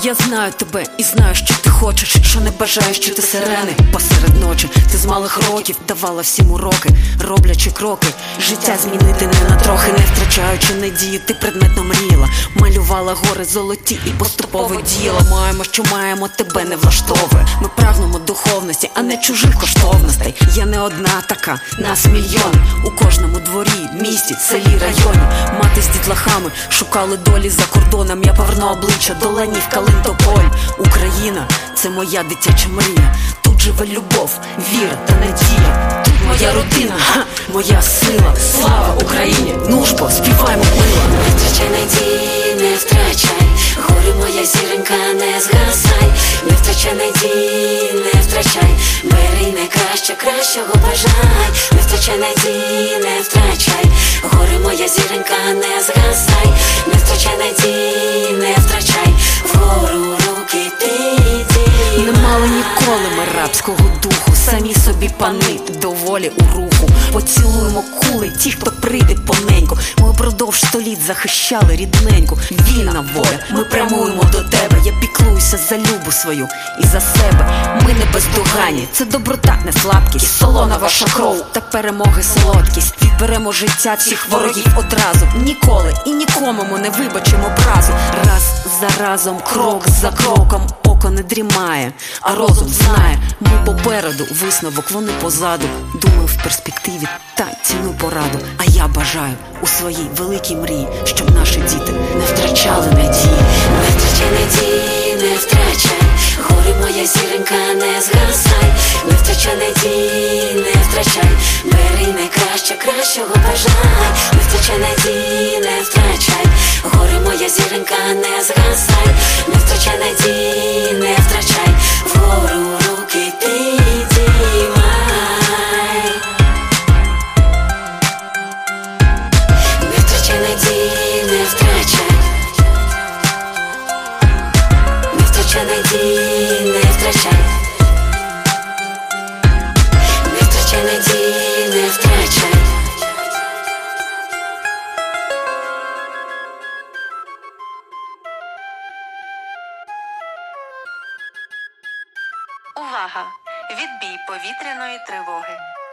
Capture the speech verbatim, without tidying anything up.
Я знаю тебе і знаю, що ти хочеш, що не бажаєш чути сирени посеред ночі. Ти з малих років давала всім уроки, роблячи кроки, життя змінити не на трохи. Не втрачаючи надії, ти предметно мріяла, малювала гори золоті і поступово діяла. Маємо, що маємо, тебе не влаштовує. Ми прагнемо духовності, а не чужих коштовностей. Я не одна така, нас мільйони. У кожному дворі, місті, селі, районі. Мати з дітлахами шукали долі за кордоном. Я поверну обличчя до ленів Калинтополь. Україна – це моя дитяча мрія. Тут живе любов, віра та надія. Тут моя родина, ха, моя сила. Слава Україні! Ну ж бо, співаймо мило. Не втрачай надії, не втрачай, горі моя зіронька, не згасай. Не втрачай надії, не втрачай, бери найкраще, кращого бажай. Не втрачай надії, не втрачай, горі моя зіронька, не згасай. Не втрачай надії, не втрачай, вгору руки ти йди. Не мали ніколи ми рабського духу, самі собі пани, доволі у руху. Поцілуємо кули ті, хто прийде поненьку. Ми впродовж століть захищали рідненьку. Вільна воля, ми прямуємо до тебе. Я піклуюся за любу свою і за себе. Ми не бездоганні, це доброта, не слабкість. Солона ваша кров, та перемоги солодкість. Відберемо життя всіх ворогів одразу. Ніколи і нікому ми не вибачимо образу. Раз за разом, крок за кроком. Око не дрімає, а розум знає. Ми попереду, висновок вони позаду. Думаю в перспективі та ціну пораду. А я бажаю у своїй великій мрії, щоб наші діти не втрачали надії. Не втрачай надії, не втрачай, горі моя зіронька, не згасай. Не втрачай надії, не втрачай, бери найкраще, кращого бажай. Не втрачай надії, не втрачай, горі моя зіронька, не згасай. Не втрачай надії, не втрачай, вгору руки ти підіймай. Не втрачай надії, не втрачай, не втрачай надії, не втрачай, не втрачай надії, не втрачай. Увага! Відбій повітряної тривоги.